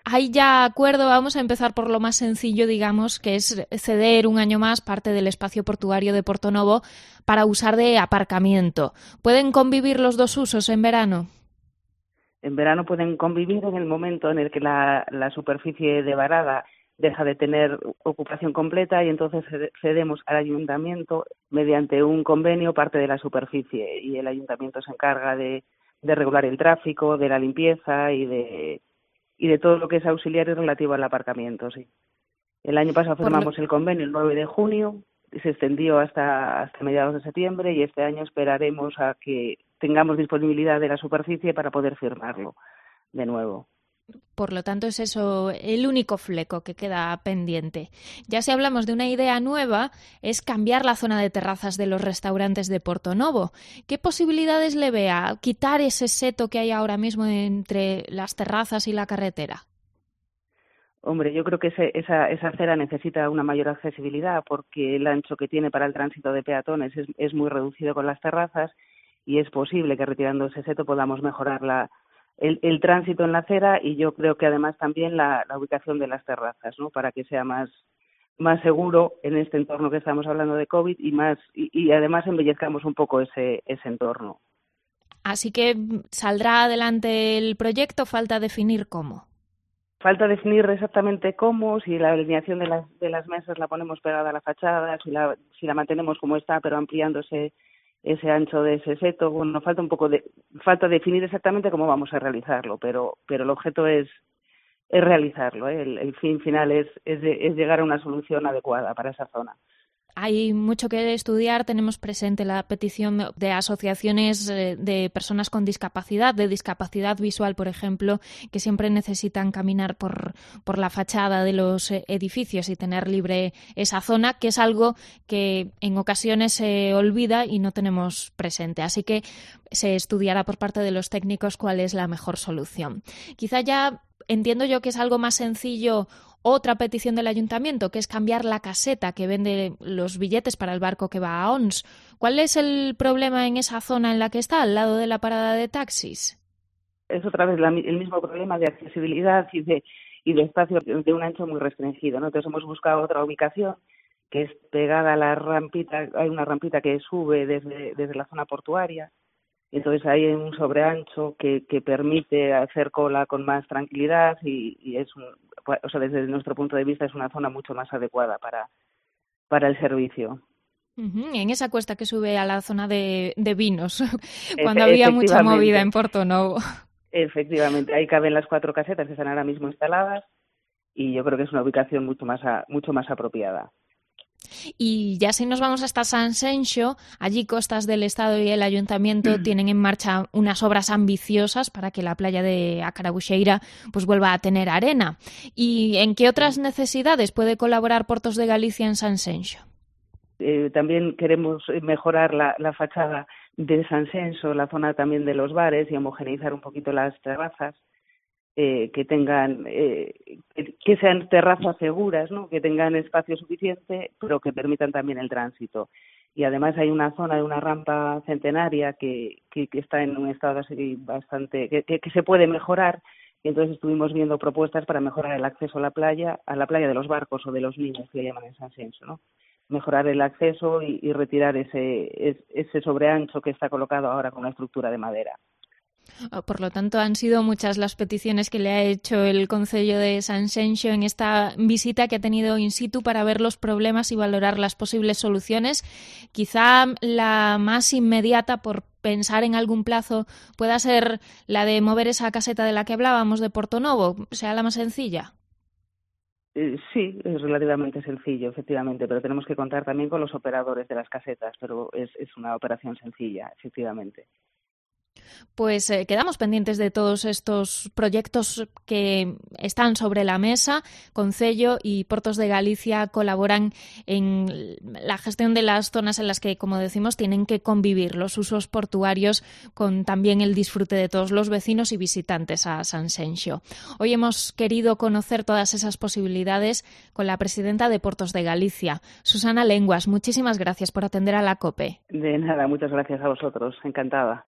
hay ya acuerdo, vamos a empezar por lo más sencillo, digamos, que es ceder un año más parte del espacio portuario de Portonovo para usar de aparcamiento. ¿Pueden convivir los dos usos en verano? En verano pueden convivir en el momento en el que la superficie de varada deja de tener ocupación completa y entonces cedemos al ayuntamiento mediante un convenio parte de la superficie y el ayuntamiento se encarga de regular el tráfico, de la limpieza y de todo lo que es auxiliario relativo al aparcamiento, sí. El año pasado firmamos el convenio el 9 de junio, se extendió hasta mediados de septiembre y este año esperaremos a que tengamos disponibilidad de la superficie para poder firmarlo de nuevo. Por lo tanto, es eso el único fleco que queda pendiente. Ya si hablamos de una idea nueva, es cambiar la zona de terrazas de los restaurantes de Portonovo. ¿Qué posibilidades le ve a quitar ese seto que hay ahora mismo entre las terrazas y la carretera? Hombre, yo creo que esa acera necesita una mayor accesibilidad porque el ancho que tiene para el tránsito de peatones es muy reducido con las terrazas y es posible que retirando ese seto podamos mejorar el tránsito en la acera y yo creo que además también la ubicación de las terrazas, ¿no? Para que sea más seguro en este entorno que estamos hablando de COVID y además embellezcamos un poco ese entorno. Así que saldrá adelante el proyecto, falta definir cómo. Falta definir exactamente cómo, si la alineación de las mesas la ponemos pegada a la fachada, si la mantenemos como está, pero ampliándose ese ancho de ese seto. Bueno, falta definir exactamente cómo vamos a realizarlo, pero el objeto es realizarlo, ¿eh? El fin final es llegar a una solución adecuada para esa zona. Hay mucho que estudiar. Tenemos presente la petición de asociaciones de personas con discapacidad, de discapacidad visual, por ejemplo, que siempre necesitan caminar por la fachada de los edificios y tener libre esa zona, que es algo que en ocasiones se olvida y no tenemos presente. Así que se estudiará por parte de los técnicos cuál es la mejor solución. Quizá ya entiendo yo que es algo más sencillo. Otra petición del ayuntamiento, que es cambiar la caseta que vende los billetes para el barco que va a Ons. ¿Cuál es el problema en esa zona en la que está, al lado de la parada de taxis? Es otra vez el mismo problema de accesibilidad y de espacio de un ancho muy restringido, ¿no? Entonces hemos buscado otra ubicación que es pegada a la rampita, hay una rampita que sube desde la zona portuaria. Entonces hay un sobreancho que permite hacer cola con más tranquilidad y es desde nuestro punto de vista es una zona mucho más adecuada para el servicio. En esa cuesta que sube a la zona de vinos, cuando había mucha movida en Portonovo. Efectivamente, ahí caben las 4 casetas que están ahora mismo instaladas y yo creo que es una ubicación mucho más apropiada. Y ya si nos vamos hasta Sanxenxo, allí Costas del Estado y el Ayuntamiento tienen en marcha unas obras ambiciosas para que la playa de A Carabuxeira pues vuelva a tener arena. ¿Y en qué otras necesidades puede colaborar Portos de Galicia en Sanxenxo? También queremos mejorar la fachada de Sanxenxo, la zona también de los bares y homogeneizar un poquito las terrazas. Que tengan que sean terrazas seguras, ¿no? Que tengan espacio suficiente, pero que permitan también el tránsito. Y además hay una zona de una rampa centenaria que está en un estado así bastante que se puede mejorar. Y entonces estuvimos viendo propuestas para mejorar el acceso a la playa de los barcos o de los niños que le llaman en Sanxenxo, ¿no? Mejorar el acceso y retirar ese sobreancho que está colocado ahora con una estructura de madera. Por lo tanto, han sido muchas las peticiones que le ha hecho el Concello de Sanxenxo en esta visita que ha tenido in situ para ver los problemas y valorar las posibles soluciones. Quizá la más inmediata, por pensar en algún plazo, pueda ser la de mover esa caseta de la que hablábamos de Portonovo, sea la más sencilla. Sí, es relativamente sencillo, efectivamente, pero tenemos que contar también con los operadores de las casetas, pero es una operación sencilla, efectivamente. Pues quedamos pendientes de todos estos proyectos que están sobre la mesa. Concello y Portos de Galicia colaboran en la gestión de las zonas en las que, como decimos, tienen que convivir los usos portuarios con también el disfrute de todos los vecinos y visitantes a Sanxenxo. Hoy hemos querido conocer todas esas posibilidades con la presidenta de Portos de Galicia, Susana Lenguas. Muchísimas gracias por atender a la COPE. De nada, muchas gracias a vosotros. Encantada.